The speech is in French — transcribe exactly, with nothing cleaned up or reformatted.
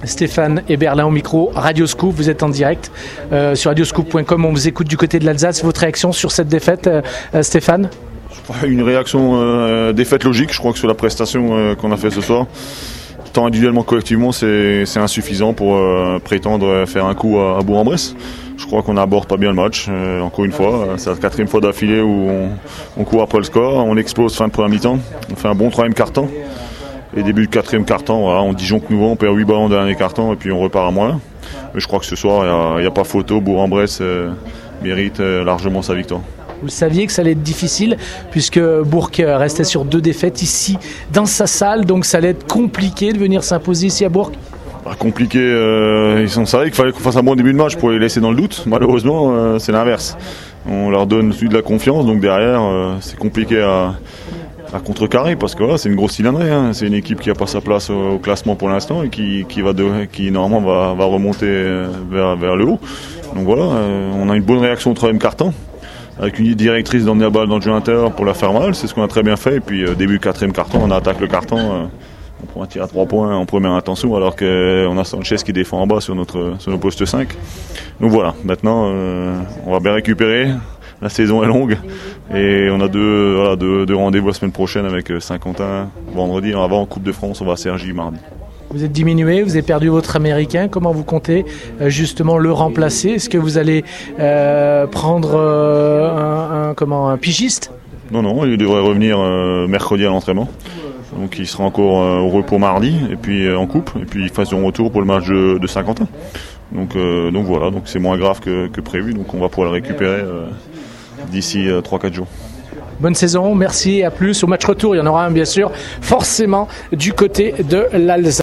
Stéphane Eberlin au micro, Radioscoop, vous êtes en direct euh, sur radioscoop point com, on vous écoute du côté de l'Alsace. Votre réaction sur cette défaite, euh, Stéphane? Une réaction euh, défaite logique, je crois que sur la prestation euh, qu'on a fait ce soir, tant individuellement que collectivement, c'est, c'est insuffisant pour euh, prétendre faire un coup à, à Bourg-en-Bresse. Je crois qu'on n'aborde pas bien le match, euh, encore une fois, c'est la quatrième fois d'affilée où on, on court après le score, on explose fin de première mi-temps, on fait un bon troisième quart-temps. Et début de quatrième quart-temps, voilà, on disjoncte nouveau, on perd huit ballons dans le dernier quart-temps et puis on repart à moins. Mais je crois que ce soir, il n'y a, a pas photo, Bourg-en-Bresse euh, mérite euh, largement sa victoire. Vous saviez que ça allait être difficile puisque Bourg restait sur deux défaites ici dans sa salle, donc ça allait être compliqué de venir s'imposer ici à Bourg. Bah, compliqué, euh, ils ont savait qu'il fallait qu'on fasse un bon début de match pour les laisser dans le doute. Malheureusement, euh, c'est l'inverse. On leur donne de la confiance, donc derrière, euh, c'est compliqué à... à contrecarrer parce que voilà, c'est une grosse cylindrée, hein. C'est une équipe qui n'a pas sa place au, au classement pour l'instant et qui, qui, va de, qui normalement va, va remonter vers, vers le haut. Donc voilà, euh, on a une bonne réaction au troisième quart-temps avec une directrice d'emmener la balle dans le jeu intérieur pour la faire mal, c'est ce qu'on a très bien fait. Et puis euh, début quatrième quart-temps, on attaque le carton, euh, on prend un tir à trois points en première intention alors qu'on a Sanchez qui défend en bas sur notre, sur nos postes cinq. Donc voilà, maintenant euh, on va bien récupérer. La saison est longue et on a deux, voilà, deux, deux rendez-vous la semaine prochaine avec Saint-Quentin vendredi. Avant en Coupe de France, on va à Cergy mardi. Vous êtes diminué, vous avez perdu votre Américain. Comment vous comptez euh, justement le remplacer? Est-ce que vous allez euh, prendre euh, un, un, comment, un pigiste? Non, non, il devrait revenir euh, mercredi à l'entraînement. Donc il sera encore euh, au repos mardi et puis euh, en coupe. Et puis il fasse son retour pour le match de, de Saint-Quentin. Donc, euh, donc voilà, donc c'est moins grave que, que prévu. Donc on va pouvoir le récupérer euh, d'ici euh, trois quatre jours. Bonne saison, merci et à plus. Au match retour, il y en aura un bien sûr, forcément du côté de l'Alsace.